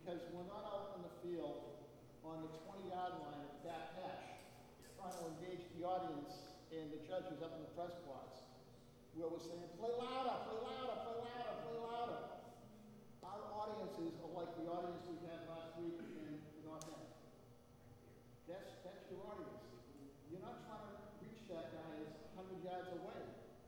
because we're not out in the field on the 20-yard line at back hash, trying to engage the audience and the judges up in the press box, where we're saying, play louder, play louder, play louder, play louder. Our audiences are like the audience we had last week in North End. That's your audience. You're not trying to reach that guy who's 100 yards away.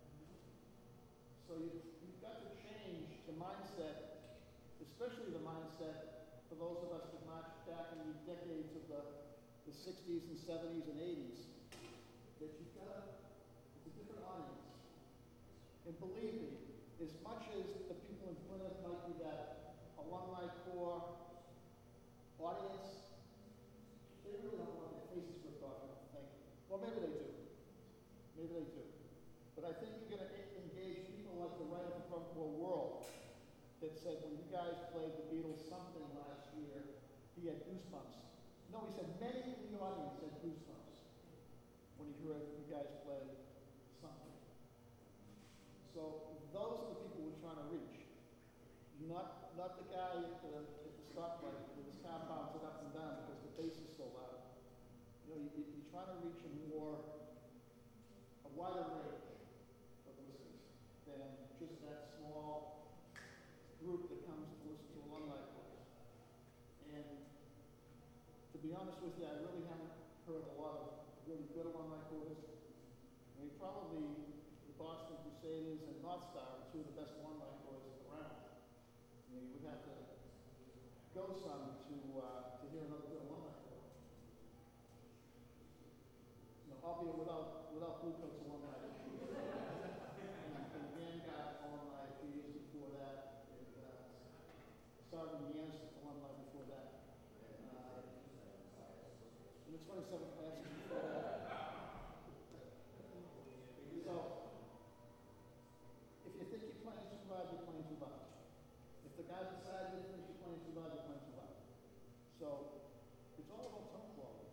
So you've got to change the mindset, especially the mindset for those of us that marched back in the decades of the 60s and 70s and 80s, that you've got it's a different audience. And believe me, as much as the people in Plymouth might be that alumni core audience, they really don't want their faces ripped off, I don't think. Well, maybe they do. Maybe they do. But I think you're going to engage people like the Right Up Front Row World that said when you guys played the Beatles something last year, he had goosebumps. No, he said many in the audience had goosebumps when he heard you guys play something. So those are the people we're trying to reach. Not the guy at the stoplight with his car bouncing up and down because the bass is so loud. You know, you're trying to reach a wider range of listeners than just that small group that comes to listen to alumni plays. And to be honest with you, I really haven't heard a lot of really good alumni chorus. I mean, probably the Boston Crusaders and North Star are two of the best alumni chorus around. I mean, you would have to go some to hear another good alumni chorus. You know, albeit without Blue Coats alumni. and Vanguard alumni a few years before that. And Sergeant Yancey alumni before that. And the 27 classes before that. So, if you think you're playing too loud, you're playing too loud. If the guys decide you think you're playing too loud, you're playing too loud. So, it's all about tone quality.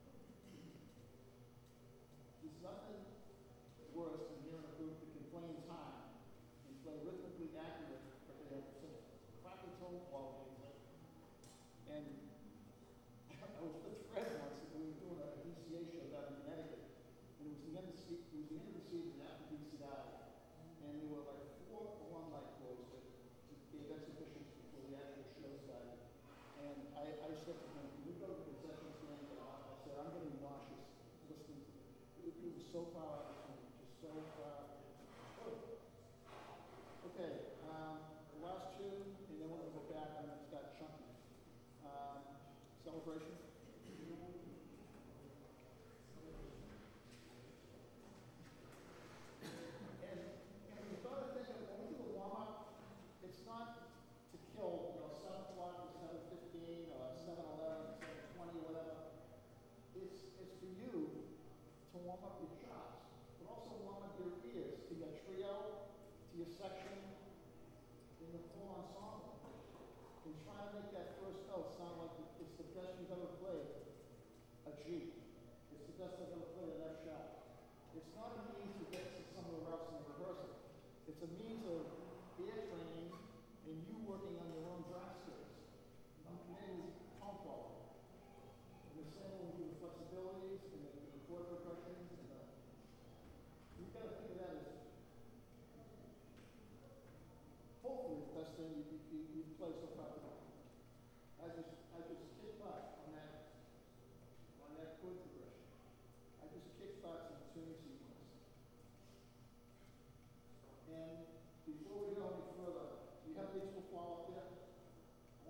There's nothing worse than hearing a group that can play in time and play rhythmically accurate, but they have such crappy tone quality. And I was with Fred once, and we were doing a DCA show down in Connecticut, and it was the end of the season after DCI, and there were like 4 alumni clothes that gave exhibitions before the actual show started. And I said to him, "Can we go to the concession stand?" And I said, "I'm getting nauseous listening to it. It was so far out of me, just so far. Oh. Okay, the last two, and then we're going to go back and it's got Chunky. Celebration. And when you start to think of when we do a warm-up, it's not to kill, 7 o'clock or 7:15 or 7:11, 7:20 or whatever. It's for you to warm up your chops, but also warm up your ears to your trio, to your section, in the full ensemble. And try to make that first note sound like it's the best you've ever played a G. It's the best I've ever played an F sharp. It's not a means to get to somewhere else in the rehearsal. It's a means of ear training and you working on your own brass skills. I'm committing tone quality. And the same when we do the flexibilities and the chord progressions. And you've got to think of that as hopefully the best thing you've played so far. I just kick butt on that chord progression. I just kick butts in the tuning sequence. And before we go any further, do you have leads will fall up there?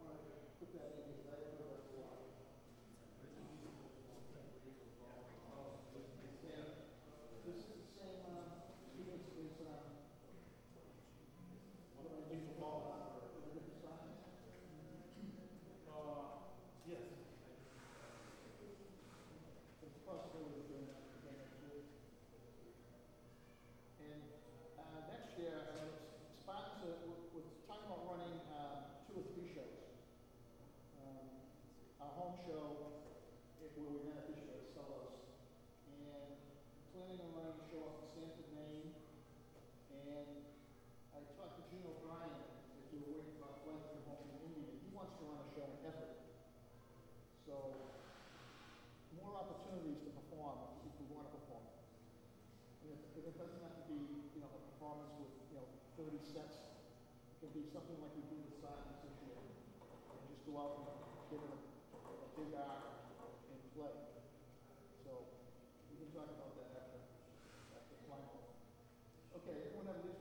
wants to run a show and effort. So, more opportunities to perform if we want to perform. And if it doesn't have to be, you know, a performance with, you know, 30 sets. It can be something like we do with Silence this year. And just go out and give it a big act and play. So, we can talk about that after final. Okay, everyone have